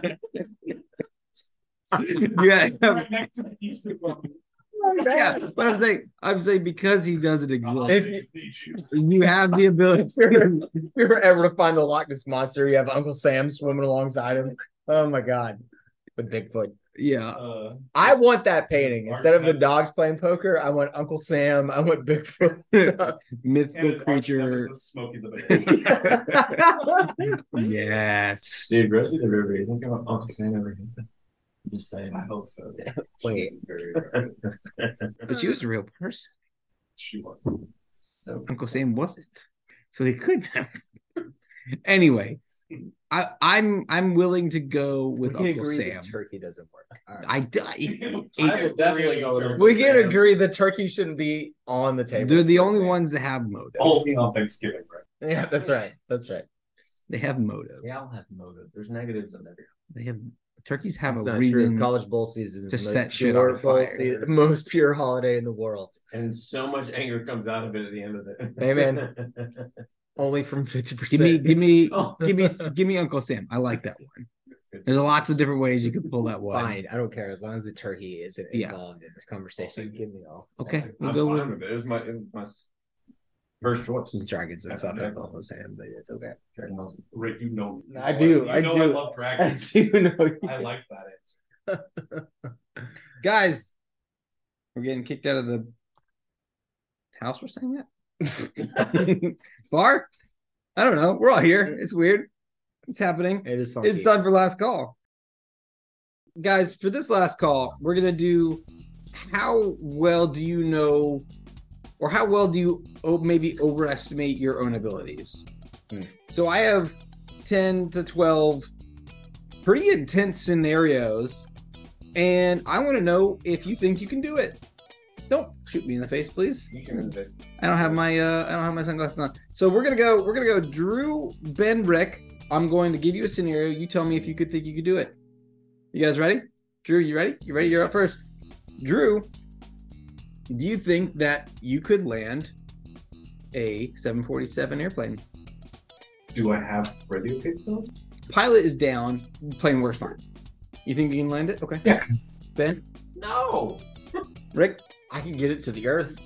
yeah, right next to the unicorn. yeah. But I'm saying because he doesn't I'll exist, need you. you have the ability. If you're ever to find the Loch Ness monster, you have Uncle Sam swimming alongside him. Oh my god, with Bigfoot. Yeah, I want that painting instead of the dogs playing poker. I want Uncle Sam. I want Bigfoot. And mythical his arch creature. nemesis, Smokey the Bear. Yes. Dude, Rosie the River, you think about Uncle Sam ever hit that? I'm just saying. I hope so. Wait. But she was a real person. She was. So Uncle Sam wasn't. so he couldn't have. Anyway, I'm willing to go with We can Uncle agree Sam. that turkey doesn't work. All right. I I would definitely go with Uncle We can Sam. agree that turkey shouldn't be on the table. They're the only ones that have motive. Only on Thanksgiving, right? Yeah, that's right. That's right. They have motive. They all have motive. There's negatives in every. They have turkeys have That's a not reason. true. College bowl season is to the set most shit pure on bowl fire. season, the most pure holiday in the world. And so much anger comes out of it at the end of it. Amen. Only from 50%. Give me Uncle Sam. I like that one. There's lots of different ways you could pull that one. Fine, I don't care as long as the turkey isn't Yeah. involved in this conversation. Give me all. Okay, we'll I'm go fine with with it. It was my first choice. Dragons are That's fucking okay. Uncle Sam, but it's okay. Dragon Ball Z. Rick, you know. I do. You I know do. I love dragons. I do know. I like that answer. guys. We're getting kicked out of the house we're staying at. Bar? I don't know. We're all here. It's weird. It's happening. It is funky. It's time for last call. Guys, for this last call, we're going to do how well do you know or how well do you maybe overestimate your own abilities? So I have 10 to 12 pretty intense scenarios, and I want to know if you think you can do it. Don't shoot me in the face, please. I don't have my sunglasses on. So we're gonna go Drew, Ben, Rick. I'm going to give you a scenario. You tell me if you could think you could do it. You guys ready? Drew, you ready? You ready? You're up first. Drew, do you think that you could land a 747 airplane? Do I have radio capability? Pilot is down. Plane works fine. You think you can land it? Okay. Yeah. Ben? No. Rick? I can get it to the earth.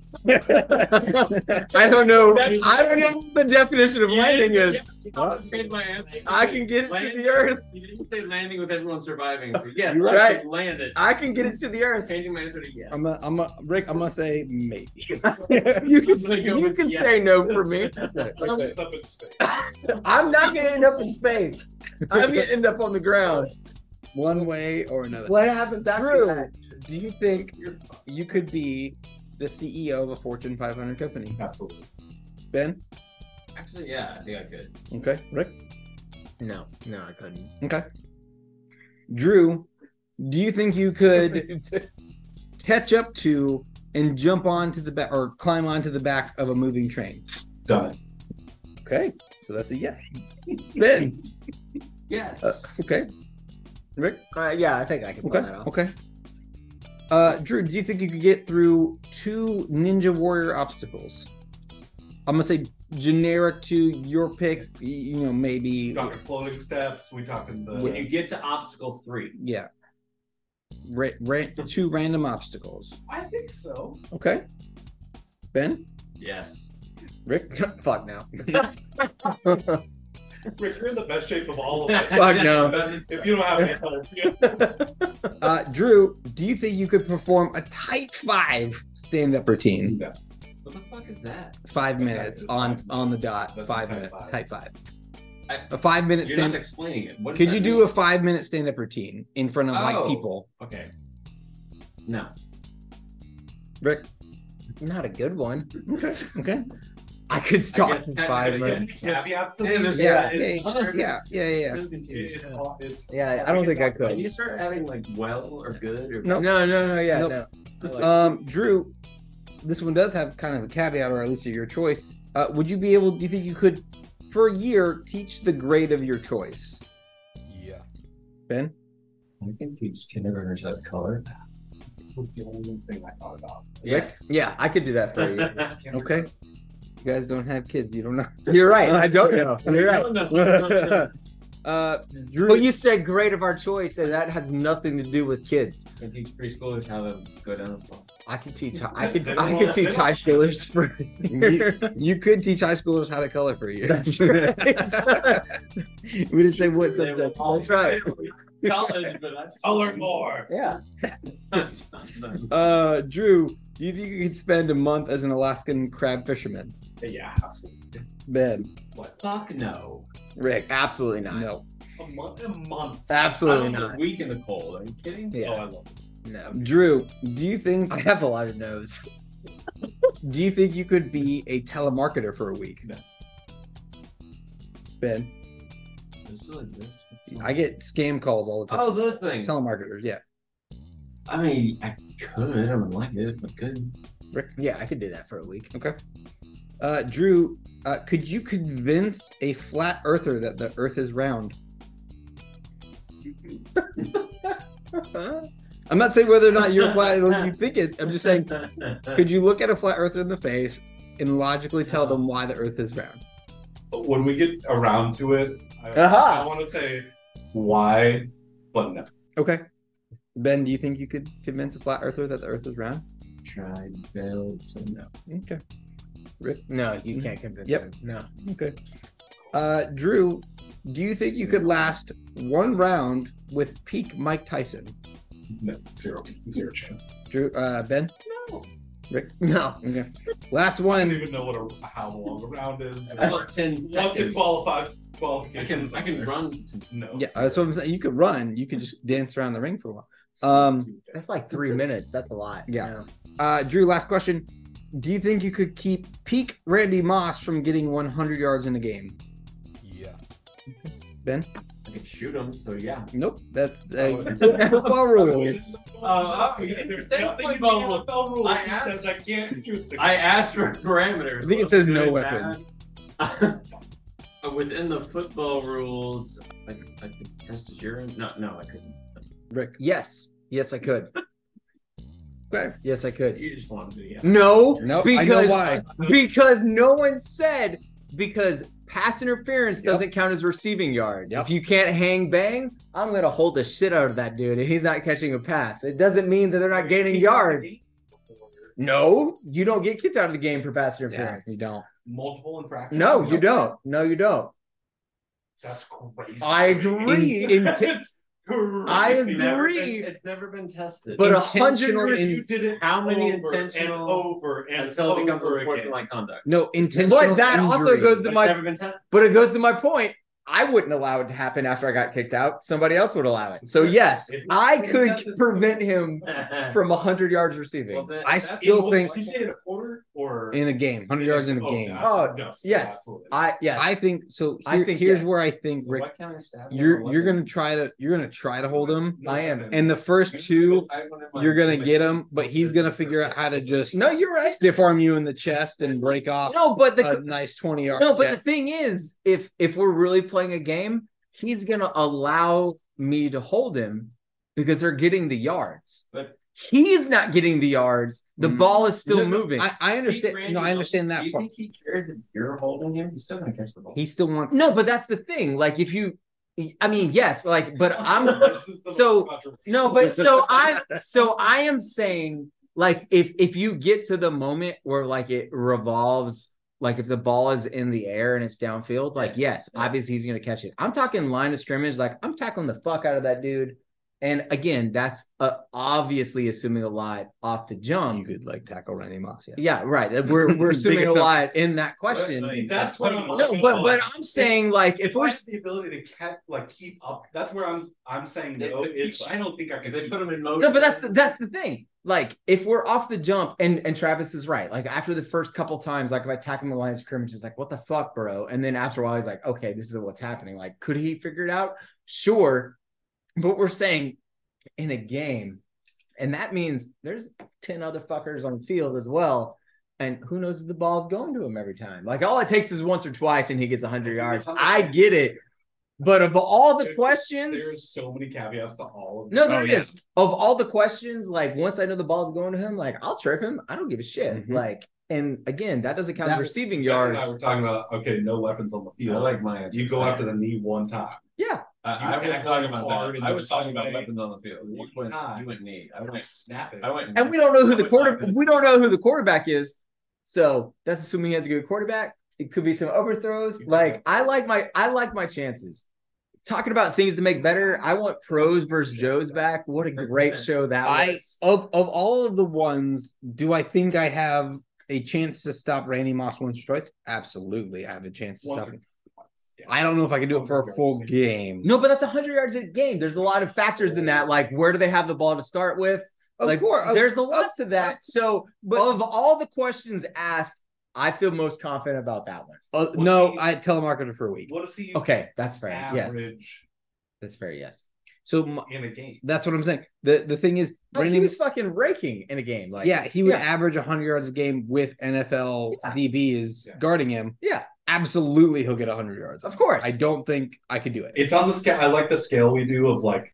I don't know. I don't know what the definition of landing is. Changed my answer. I can get it to the earth. You didn't say landing with everyone surviving. So yes, You're I right. could land it. I can get it to the earth. Changing my answer to yes. Rick, I'm gonna say maybe. You I'm gonna go with can yes. say no for me. It's up in space. I'm not gonna end up in space. I'm gonna end up on the ground. One way or another. What happens after that? Do you think you could be the CEO of a Fortune 500 company? Absolutely. Ben? Actually, yeah, I think I could. Okay. Rick? No, I couldn't. Okay. Drew, do you think you could catch up to and jump onto the back or climb onto the back of a moving train? Done it. Okay. So that's a yes. Ben? Yes. Okay. Rick? Yeah, I think I can pull Okay. that off. Okay. Drew, do you think you could get through 2 Ninja Warrior obstacles? I'm gonna say generic to your pick. You know, maybe. We talking floating steps. We talking the. When you get to obstacle 3. Yeah. 2 random obstacles. I think so. Okay. Ben? Yes. Rick? Fuck no. Rick, you're in the best shape of all of us. Fuck no. If you don't have any Drew, do you think you could perform a type 5 stand-up routine? Yeah. What the fuck is that? 5 minutes on the dot. That's 5 type minutes. 5. Type 5. I- A 5-minute You're not stand. explaining it. What does Could that you do mean? a 5-minute stand-up routine in front of like Oh. people? Okay. No. Rick? Not a good one. Okay. I could stop guess- in I 5 guess- minutes. caveats to Yeah, these. there's- Yeah, it's other- yeah. So confused. It's Yeah, I don't think I Can could. you start adding like well or good or No. No, yeah, Nope. no. Drew, this one does have kind of a caveat, or at least your choice. Would you be able? Do you think you could, for a year, teach the grade of your choice? Yeah. Ben? I can teach kindergartners how to color. was the only thing I thought about. Yes. Yeah, I could do that for you. Okay. You guys don't have kids. You don't know. You're right. I don't know. You're right. Drew, Well, you said grade of our choice, and that has nothing to do with kids. Can teach preschoolers how to go down the slope. I could teach. They I could don't teach want- high schoolers for. you could teach high schoolers how to color for you. That's right. We didn't say what They will subject. all That's right. College, but that's Color more. Yeah. Drew, do you think you could spend a month as an Alaskan crab fisherman? Yeah, absolutely. Ben, Fuck no. Rick, Absolutely not. no. A month. Absolutely I'm a not. week in the cold. Are you kidding? Yeah. Oh, I love it. No. Drew, do you think I have a lot of no's. Do you think you could be a telemarketer for a week? No. Ben, Those still exist. I get scam calls all the time. Oh, those things. Telemarketers, yeah. I mean, I could. I would like it, but could. Rick? Yeah, I could do that for a week. Okay. Drew, could you convince a flat earther that the earth is round? I'm not saying whether or not you're flat or you think it. I'm just saying, could you look at a flat earther in the face and logically tell them why the earth is round? When we get around to it, I Aha. want to say why, but no. Okay. Ben, do you think you could convince a flat earther that the earth is round? Tried, failed, so no. Okay. Rick? No, you can't convince Yep. him. No. Okay. Drew, do you think you could last one round with peak Mike Tyson? No, zero chance. Drew, Ben? No. Rick? No. Okay. Last I one. don't even know how long a round is. About 10 What the seconds. qualifications? I can run. No. Yeah, that's what I'm saying. You could run. You could just dance around the ring for a while. That's like 3 minutes. That's a lot. Yeah. Drew, last question. Do you think you could keep peak Randy Moss from getting 100 yards in a game? Yeah. Ben? I can shoot him, so yeah. Nope. That's football rules. There's nothing in the NFL rules I that says I can't shoot the I asked for parameters. I think it says no Good, weapons. bad. Within the football rules, I could test his urine. No, I couldn't. Rick. Yes. Yes, I could. Okay. Yes, I could. You just wanted to, yeah. No. Nope. Because, I know why. Because no one said, because pass interference doesn't count as receiving yards. Yep. If you can't hang bang, I'm going to hold the shit out of that dude and he's not catching a pass. It doesn't mean that they're not gaining yards. No, you don't get kicked out of the game for pass Yeah, interference. you don't. multiple infractions. No, you don't. No, you don't. That's crazy. I agree. I agree. It's never been tested. But Intentional 100 You did it How many over intentional and over and until it becomes over unsportsmanlike conduct? No, intentional. But that also injury. goes to It's my never been tested. But it goes to my point. I wouldn't allow it to happen after I got kicked out. Somebody else would allow it. So yes, I could prevent him from 100 yards receiving. Well, then, I that's- still think Did you say in a quarter or in a game, 100 yards in a game. Oh, yes, yes. absolutely. I think so. I think here's yes. where I think So Rick, what kind of stab you're level gonna weapon? try to hold him, No I am. weapons. and the first two I wouldn't mind you're gonna doing get it. him, but he's gonna figure out how to just No, you're right. stiff arm you in the chest and break off No, but a nice 20-yard. no, but the thing is, if we're really playing a game, he's gonna allow me to hold him because they're getting the yards. But He's not getting the yards. The Mm. ball is still No, no, moving. I understand. Randy No, I understand Moss, that Do you part. think he cares if you're holding him? He's still gonna catch the ball. He still wants. No, but that's the thing. Like if you, I mean, yes, like, but I'm This is the most so- controversial. no, but so I am saying, like, if you get to the moment where like it revolves, like if the ball is in the air and it's downfield, like yes, obviously he's gonna catch it. I'm talking line of scrimmage, like I'm tackling the fuck out of that dude. And again, that's obviously assuming a lot off the jump. You could like tackle Randy Moss. Yeah. Yeah, right. We're assuming a Biggest- lot in that question. See, that's what I'm No, looking but for. I'm saying like If if I we're have the ability to keep up, that's where I'm saying no. Is I don't think I can. If they put him in motion. no, but that's the thing. Like if we're off the jump, and Travis is right. Like after the first couple times, like if I tackle him in the line of scrimmage, it's like what the fuck, bro. And then after a while, he's like, okay, this is what's happening. Like could he figure it out? Sure, but we're saying in a game, and that means there's 10 other fuckers on the field as well. And who knows if the ball's going to him every time? Like all it takes is once or twice, and he gets 100 yards. I get it, but of all the questions, There's so many caveats to all of them. no, there is. Of all the questions, like once I know the ball's going to him, like I'll trip him. I don't give a shit. Mhm. Like, and again, that doesn't count as That- receiving Ben and yards. I were talking about no weapons on the I field. like my answer. You go after the knee one time. Yeah, I You wasn't talking tackle about hard that. and I you was talking find about a way weapons on the field. one You time. went knee. I I don't went. snap it. I went. and we don't know who the With quarterback. weapons. We don't know who the quarterback is. So that's assuming he has a good quarterback. It could be some overthrows. Like I like my chances. Talking about things to make better. I want pros versus Joes back. What a great show that was. Of all of the ones, do I think I have a chance to stop Randy Moss once or twice? Absolutely, I have a chance to stop him. I don't know if I can do it for a full game. No, but that's 100 yards a game. There's a lot of factors in that. Like, where do they have the ball to start with? Of course, there's a lot to that. So, of all the questions asked, I feel most confident about that one. no, I telemarketer for a week. What is he? Okay, that's fair. Yes, Average that's fair. Yes. So in a game. that's what I'm saying. The thing is, No, he Brandon was fucking raking in a game. Like, yeah, he would yeah. average 100 yards a game with NFL DBs Yeah. guarding him. Yeah, Absolutely, he'll get 100 yards. of course. I don't think I could do it. It's on the scale. I like the scale we do of like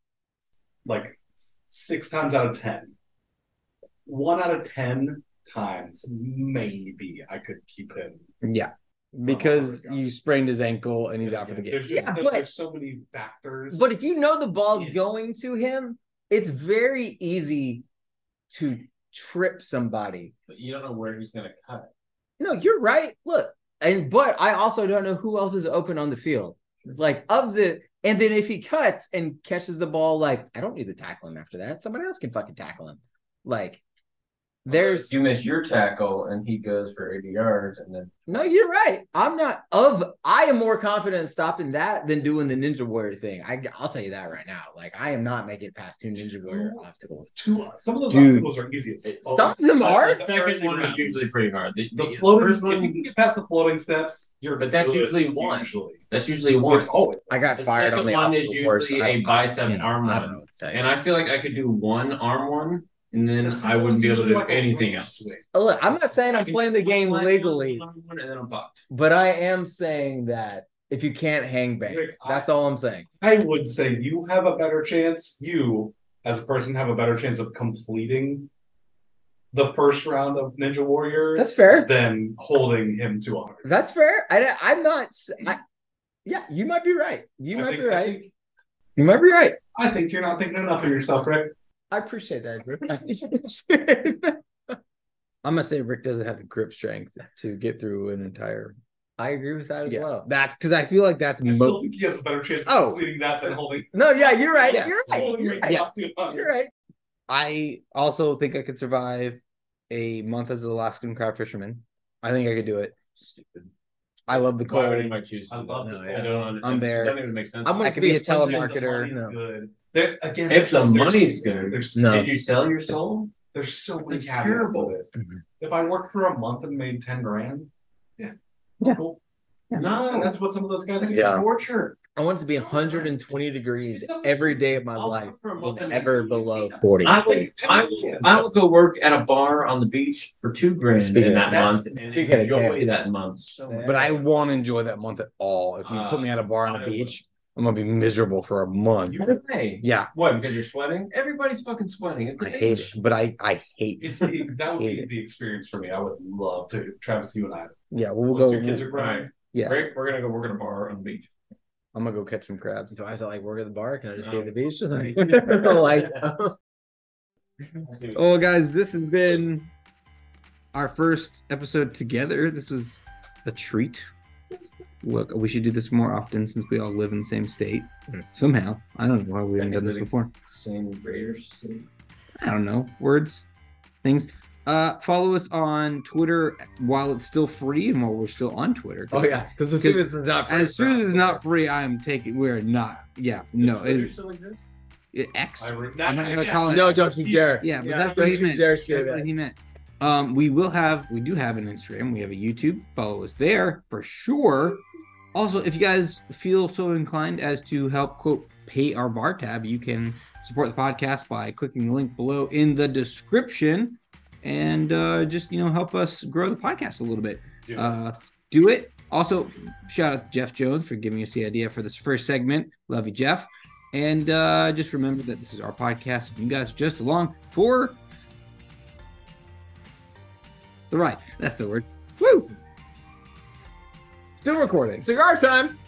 6 times out of 10. 1 out of 10 times, maybe I could keep him. Yeah, because Oh, you sprained his ankle and he's out for the game. There's, Yeah, there's, but- there's so many factors. But if you know the ball's Yeah. going to him, it's very easy to trip somebody. But you don't know where he's gonna cut. No, you're right. Look, but I also don't know who else is open on the field. Like and then if he cuts and catches the ball, like I don't need to tackle him after that. Somebody else can fucking tackle him. Like You miss your tackle and he goes for 80 yards and then no, you're right. I am more confident in stopping that than doing the Ninja Warrior thing. I'll tell you that right now. Like I am not making it past 2 Ninja Warrior obstacles. Some of those Dude. obstacles are easy. Some of them are. the second one is usually pretty hard. The The floating, first if you one, can get past the floating steps, you're But that's good, usually one. Usually. that's usually one. There's always I got The fired on second the one is obstacle course. usually I a don't- bicep you know, arm I one. don't know what to tell you. And I feel like I could do one arm one and then This I wouldn't be able to usually do like a anything ring else. swing. Look, I'm not saying I'm playing the game legally, And then I'm fucked. but I am saying that if you can't hang bang, Rick, that's all I'm saying. I would say you have a better chance. You, as a person, have a better chance of completing the first round of Ninja Warrior That's fair. than holding him to 100. That's fair. I'm not. Yeah, you might be right. You might be right. You might be right. I think you're not thinking enough of yourself, Rick. I appreciate that, Drew. I'm gonna say Rick doesn't have the grip strength to get through an entire. I agree with that as well. That's because I feel like that's I still think he has a better chance of Oh. completing that than holding. No, yeah, you're right. Yeah. You're right. holding You're Rick right. off to 100. You're right. I also think I could survive a month as an Alaskan crab fisherman. I think I could do it. Stupid. I love the Why would cold. anybody choose to I do love that? the I cold. don't understand. I'm there. It doesn't even make sense. I'm I could be a telemarketer. Money's No. good. There, again, If the there's- money's good. there's No. Did you sell your soul? there's so many It's caveats terrible. to this. Mhm. If I worked for a month and made 10 grand, yeah, cool. No, And that's what some of those guys It's do. Yeah. torture. I want it to be 120 degrees every day of my life, For a month and and ever then- below 40. I will go work at a bar on the beach for $2,000 Speaking in of- that month and speaking of enjoy cash. that month so much. But I won't enjoy that month at all. If you put me at a bar on the beach, I'm gonna be miserable for a month. Hey, Yeah, what? Because you're sweating? Everybody's fucking sweating. It's the I hate beach. it, but I hate. It's the, that would Hate be it. the experience for me. I would love to, Travis, you and I. Yeah, we'll Once go. your kids are grown. Right. Yeah, Rick, we're gonna go work at a bar on the beach. I'm gonna go catch some crabs. So I have to like work at the bar. Can I just be at the beach? Just Right. like, Oh, guys, this has been our first episode together. This was a treat. Look, we should do this more often since we all live in the same state. Somehow, I don't know why we haven't done this before. Same Raiders. I don't know, words, things. Follow us on Twitter while it's still free and while we're still on Twitter. oh yeah, because as soon as it's not, As soon as it's not free, I am taking. We're not. Yeah, no. Does It's still exist? X. I'm I'm not gonna call it. no, don't you dare. Yeah, but Yeah, that's what he don't you meant. dare say That's that. what he meant. We do have an Instagram. We have a YouTube. Follow us there for sure. Also, if you guys feel so inclined as to help quote pay our bar tab, you can support the podcast by clicking the link below in the description and just help us grow the podcast a little bit. Do it. Also, shout out to Jeff Jones for giving us the idea for this first segment. Love you, Jeff. And just remember that this is our podcast. And you guys are just along for the ride. That's the word. Woo! Still recording. Cigar time.